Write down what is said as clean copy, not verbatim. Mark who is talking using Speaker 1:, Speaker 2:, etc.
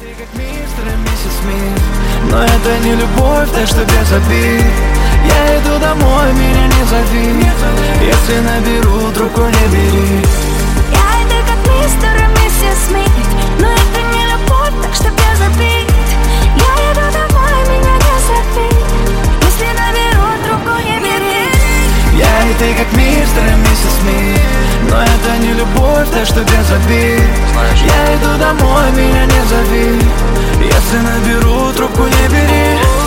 Speaker 1: Ты как мистер и миссис Смит, но это не любовь, так что без обид. Я иду домой, меня не зови. Если наберу, трубку не бери.
Speaker 2: Я и ты как мистер и миссис Смит, но это не любовь, так что без обид. Я иду домой, меня не зови. Если наберу, трубку не бери.
Speaker 1: Я и ты как мистер и миссис Смит, но это не любовь, так что без обид. Я иду домой, меня не зови. Если наберу, трубку не бери.